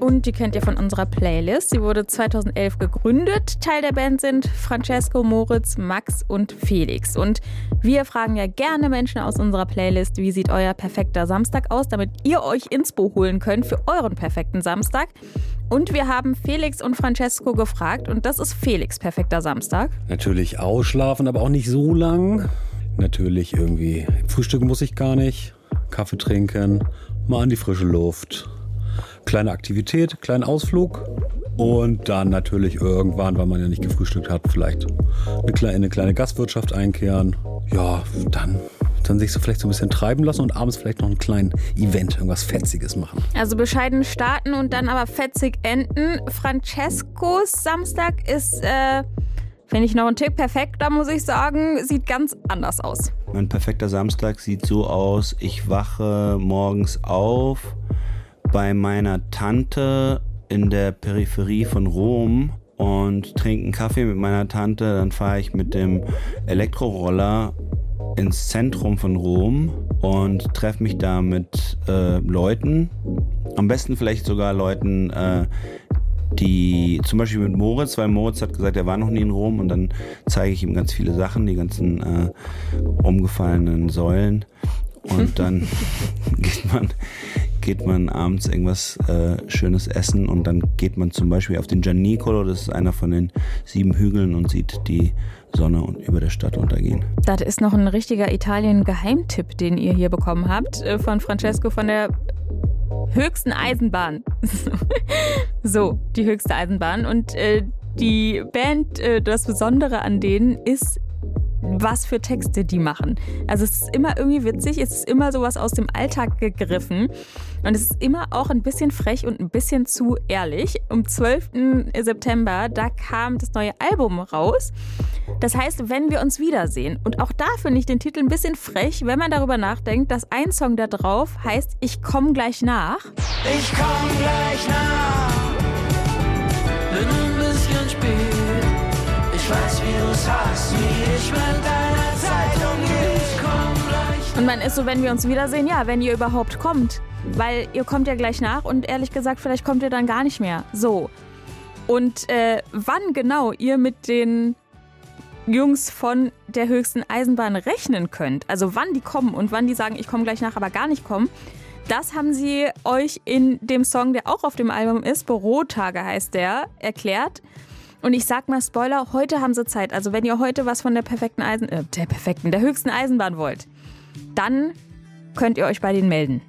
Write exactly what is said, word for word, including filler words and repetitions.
und die kennt ihr von unserer Playlist. Sie wurde zweitausendelf gegründet. Teil der Band sind Francesco, Moritz, Max und Felix. Und wir fragen ja gerne Menschen aus unserer Playlist, wie sieht euer perfekter Samstag aus, damit ihr euch Inspo holen könnt für euren perfekten Samstag. Und wir haben Felix und Francesco gefragt und das ist Felix' perfekter Samstag. Natürlich ausschlafen, aber auch nicht so lang. Natürlich irgendwie, frühstücken muss ich gar nicht. Kaffee trinken, mal an die frische Luft. Kleine Aktivität, kleinen Ausflug. Und dann natürlich irgendwann, weil man ja nicht gefrühstückt hat, vielleicht eine kleine, eine kleine Gastwirtschaft einkehren. Ja, dann, dann sich so vielleicht so ein bisschen treiben lassen und abends vielleicht noch einen kleinen Event, irgendwas Fetziges machen. Also bescheiden starten und dann aber fetzig enden. Francescos Samstag ist, äh, finde ich noch ein Tick perfekter, muss ich sagen, sieht ganz anders aus. Mein perfekter Samstag sieht so aus, ich wache morgens auf bei meiner Tante in der Peripherie von Rom und trinke einen Kaffee mit meiner Tante. Dann fahre ich mit dem Elektroroller ins Zentrum von Rom und treffe mich da mit äh, Leuten. Am besten vielleicht sogar Leuten, äh, die zum Beispiel mit Moritz, weil Moritz hat gesagt, er war noch nie in Rom und dann zeige ich ihm ganz viele Sachen, die ganzen äh, umgefallenen Säulen und dann geht man, geht man abends irgendwas äh, Schönes essen und dann geht man zum Beispiel auf den Gianicolo, das ist einer von den sieben Hügeln und sieht die Sonne über der Stadt untergehen. Das ist noch ein richtiger Italien-Geheimtipp, den ihr hier bekommen habt äh, von Francesco von der höchsten Eisenbahn. So, die höchste Eisenbahn. Und äh, die Band, äh, das Besondere an denen ist, was für Texte die machen. Also es ist immer irgendwie witzig, es ist immer sowas aus dem Alltag gegriffen und es ist immer auch ein bisschen frech und ein bisschen zu ehrlich. Am zwölften September, da kam das neue Album raus. Das heißt, wenn wir uns wiedersehen. Und auch da finde ich den Titel ein bisschen frech, wenn man darüber nachdenkt, dass ein Song da drauf heißt, ich komm gleich nach. Ich komm gleich nach, bin ein bisschen spät. Ich weiß, wie du's hast, wie ich mit deiner Zeit umgehe. Ich komm gleich. Und man ist so, wenn wir uns wiedersehen, ja, wenn ihr überhaupt kommt. Weil ihr kommt ja gleich nach und ehrlich gesagt, vielleicht kommt ihr dann gar nicht mehr. So. Und äh, wann genau ihr mit den Jungs von der höchsten Eisenbahn rechnen könnt, also wann die kommen und wann die sagen, ich komme gleich nach, aber gar nicht kommen, das haben sie euch in dem Song, der auch auf dem Album ist, Bürotage heißt der, erklärt. Und ich sag mal Spoiler, heute haben sie Zeit. Also wenn ihr heute was von der perfekten Eisen, äh, der perfekten, der höchsten Eisenbahn wollt, dann könnt ihr euch bei denen melden.